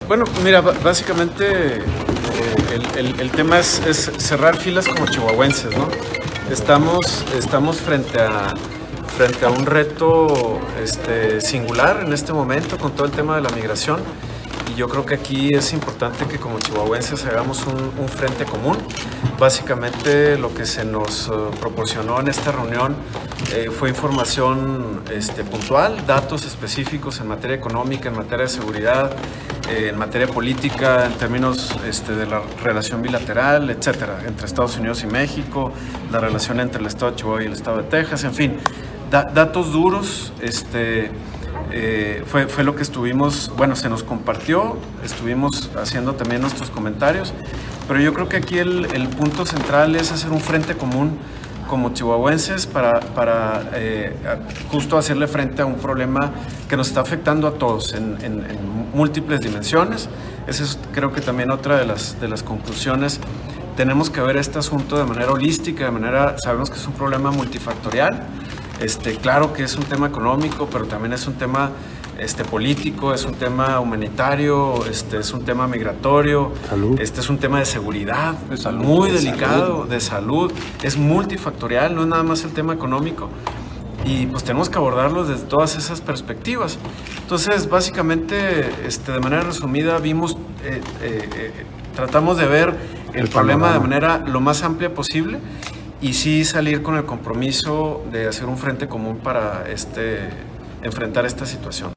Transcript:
Bueno, mira, básicamente el tema es cerrar filas como chihuahuenses, ¿no? Estamos frente a un reto singular en este momento con todo el tema de la migración. Y yo creo que aquí es importante que como chihuahuenses hagamos un frente común. Básicamente lo que se nos proporcionó en esta reunión fue información puntual, datos específicos en materia económica, en materia de seguridad, en materia política, en términos de la relación bilateral, etcétera, entre Estados Unidos y México, la relación entre el Estado de Chihuahua y el Estado de Texas, en fin, datos duros. Fue lo que se nos compartió, estuvimos haciendo también nuestros comentarios, pero yo creo que aquí el punto central es hacer un frente común como chihuahuenses para justo hacerle frente a un problema que nos está afectando a todos en múltiples dimensiones. Esa es, creo que también otra de las conclusiones. Tenemos que ver este asunto de manera holística, sabemos que es un problema multifactorial. Claro que es un tema económico, pero también es un tema político, es un tema humanitario, es un tema migratorio, es un tema de seguridad, muy delicado, de salud, es multifactorial, no es nada más el tema económico. Y pues tenemos que abordarlo desde todas esas perspectivas. Entonces, básicamente, de manera resumida, tratamos de ver el problema de manera lo más amplia posible y sí salir con el compromiso de hacer un frente común para enfrentar esta situación.